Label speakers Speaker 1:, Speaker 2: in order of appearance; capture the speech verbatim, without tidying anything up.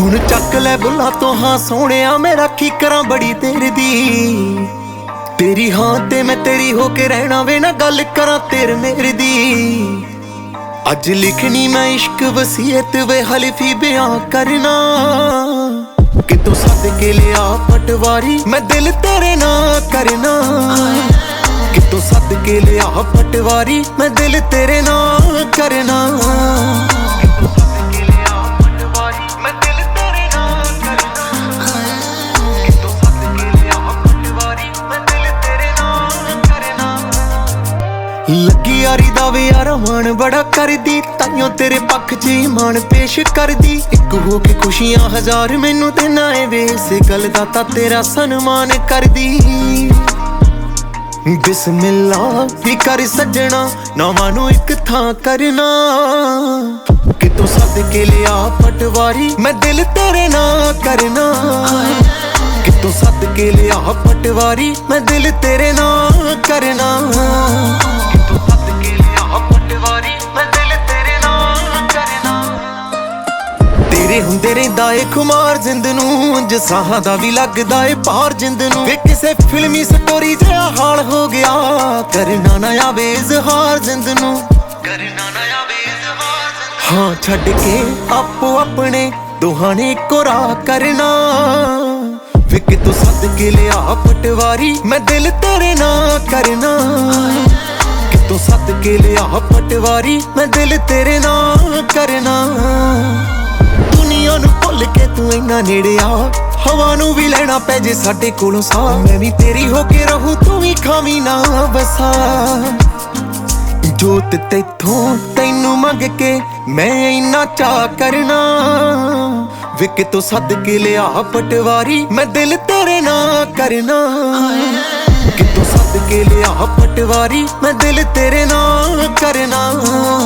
Speaker 1: ਹੁਣ ਚੱਕ ਲੈ ਬੁੱਲਾਂ ਤੋਂ ਹਾਂ ਸੋਹਣਿਆ ਮੈਂ ਰਾਖੀ ਕਰਾਂ ਬੜੀ ਤੇਰੇ ਦੀ। ਤੇਰੀ ਹਾਂ ਤੇ ਮੈਂ ਤੇਰੀ ਹੋ ਕੇ ਰਹਿਣਾ ਵੇ ਨਾ ਗੱਲ ਕਰਾਂ ਤੇਰੇ ਮੇਰੇ ਦੀ। ਅੱਜ ਲਿਖਣੀ ਮੈਂ ਇਸ਼ਕ ਵਸੀਅਤ ਵੇ ਹਲਫੀ ਬਿਆਨ ਕਰਨਾ। ਕਿਤੋਂ ਸੱਦ ਕੇ ਲਿਆ ਪਟਵਾਰੀ ਮੈਂ ਦਿਲ ਤੇਰੇ ਨਾਲ ਕਰਨਾ। ਕਿਤੋਂ ਸੱਦ ਕੇ ਲਿਆ ਪਟਵਾਰੀ ਮੈਂ ਦਿਲ ਤੇਰੇ ਨਾਲ ਕਰਨਾ। ਲੱਗੀ ਯਾਰੀ ਦਾ ਵੇ ਯਾਰਾ ਮਾਣ ਬੜਾ ਕਰਦੀ, ਤਾਈਓ ਤੇਰੇ ਪੱਖ 'ਚ ਮਾਣ ਪੇਸ਼ ਕਰਦੀ। ਇੱਕ ਹੋ ਕੇ ਖੁਸ਼ੀਆਂ ਹਜ਼ਾਰ ਮੈਨੂੰ ਦੇਣਾ ਏ ਵੇ, ਇਸੇ ਗੱਲ ਦਾ ਤਾਂ ਤੇਰਾ ਸਨਮਾਨ ਕਰਦੀ। ਬਿਸਮਿल्ला ਵੀ ਕਰ ਸੱਜਣਾ ਨਾਵਾਂ ਨੂੰ ਇੱਕ ਥਾਂ ਕਰਨਾ। ਕਿਤੋਂ ਸੱਦ ਕੇ ਲਿਆ ਪਟਵਾਰੀ ਮੈਂ ਦਿਲ ਤੇਰੇ ਨਾਲ ਕਰਨਾ। ਕਿਤੋਂ ਸੱਦ ਕੇ ਲਿਆ ਪਟਵਾਰੀ ਮੈਂ ਦਿਲ ਤੇਰੇ ਨਾਲ ਕਰਨਾ। ਤੇਰੇ ਹੁੰਦੇ ਰਹਿੰਦਾ ਏ ਖੁਮਾਰ ਜਿੰਦ ਨੂੰ, ਉਂਝ ਸਾਹਾਂ ਦਾ ਵੀ ਲੱਗਦਾ ਏ ਭਾਰ ਜਿੰਦ ਨੂੰ। ਵੇ ਕਿਸੇ ਫਿਲਮੀ ਸਟੋਰੀ ਜਿਹਾ ਹਾਲ ਹੋ ਗਿਆ, ਕਰਨਾ ਨਾ ਆਵੇ ਇਜ਼ਹਾਰ ਜਿੰਦ ਨੂੰ। ਕਰਨਾ ਨਾ ਆਵੇ ਇਜ਼ਹਾਰ ਜਿੰਦ ਨੂੰ। ਹਾਂ ਛੱਡ ਕੇ ਆਪੋ ਆਪਣੇ ਦੋਹਾਂ ਨੇ ਇੱਕੋ ਰਾਹ ਕਰਨਾ। ਵੇ ਕਿਤੋਂ ਸੱਦ ਕੇ ਲਿਆ ਪਟਵਾਰੀ ਮੈਂ ਦਿਲ ਤੇਰੇ ਨਾਲ ਕਰਨਾ। ਕਿਤੋਂ ਸੱਦ ਕੇ ਲਿਆ ਪਟਵਾਰੀ ਮੈਂ ਦਿਲ ਤੇਰੇ ਨਾਲ ਕਰਨਾ। ਦੁਨੀਆ ਨੂੰ ਭੁੱਲ ਕੇ ਤੂੰ ਇੰਨਾ ਨੇੜੇ ਆ, ਹਵਾ ਨੂੰ ਵੀ ਲੈਣਾ ਪੈ ਜੇ ਸਾਡੇ ਕੋਲੋਂ ਸਾਹ। ਮੈਂ ਵੀ ਤੇਰੀ ਹੋ ਕੇ ਰਹੂੰ ਤੂੰ ਵੀ ਖਾਵੀਂ ਨਾ ਵਸਾ। ਜੋਤ ਤੈਥੋਂ ਤੈਨੂੰ ਮੰਗ ਕੇ ਮੈਂ ਇੰਨਾ ਚਾਅ ਕਰਨਾ। ਵੇ ਕਿਤੋਂ ਸੱਦ ਕੇ ਲਿਆ ਪਟਵਾਰੀ ਮੈਂ ਦਿਲ ਤੇਰੇ ਨਾਲ ਕਰਨਾ। ਕਿਤੋਂ ਸੱਦ ਕੇ ਲਿਆ ਪਟਵਾਰੀ ਮੈਂ ਦਿਲ ਤੇਰੇ ਨਾਲ ਕਰਨਾ।